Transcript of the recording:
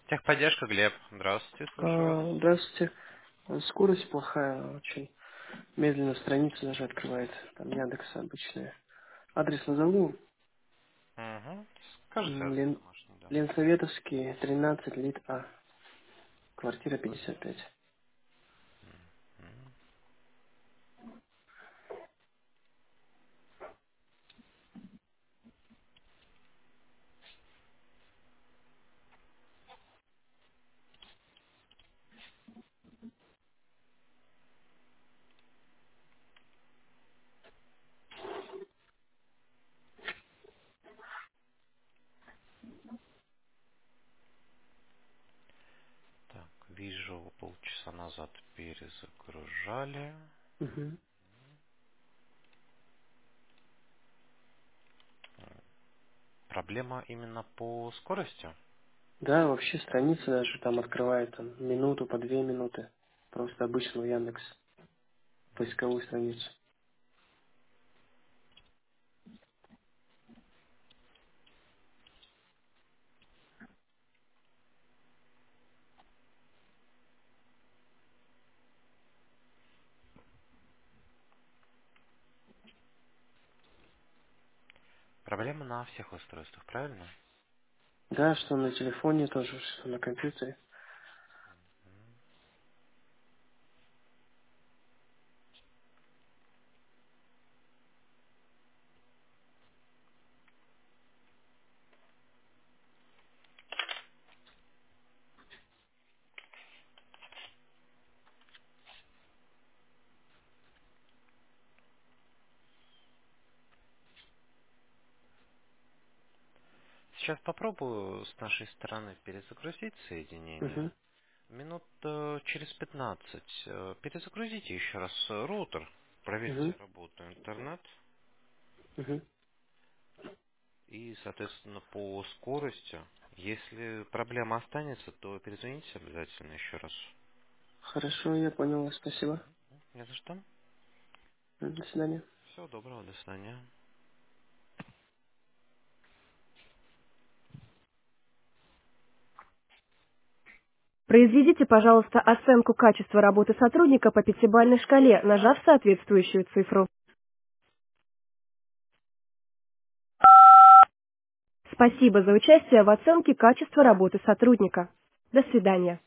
Техподдержка, Глеб. Здравствуйте, слушаю вас. Здравствуйте. Скорость плохая, очень медленно страница даже открывает. Там Яндекс обычная. Адрес назову. Угу. Скажите адрес Лен... домашний, да. Ленсоветовский, 13, лит А. Квартира 55. Так, вижу, полчаса назад перезагружали. Мгм. Проблема именно по скорости? Да, вообще страница даже там открывает там, минуту по 2 минуты. Просто обычную Яндекс. Поисковую страницу. Проблема на всех устройствах, правильно? Да, что на телефоне тоже, что на компьютере. Сейчас попробую с нашей стороны перезагрузить соединение. Угу. Минут через 15 перезагрузите еще раз роутер. Проверьте Угу. работу интернет. Угу. И, соответственно, по скорости, если проблема останется, то перезвоните обязательно еще раз. Хорошо, я понял вас. Спасибо. Не за что. До свидания. Всего доброго, до свидания. Произведите, пожалуйста, оценку качества работы сотрудника по пятибалльной шкале, нажав соответствующую цифру. Спасибо за участие в оценке качества работы сотрудника. До свидания.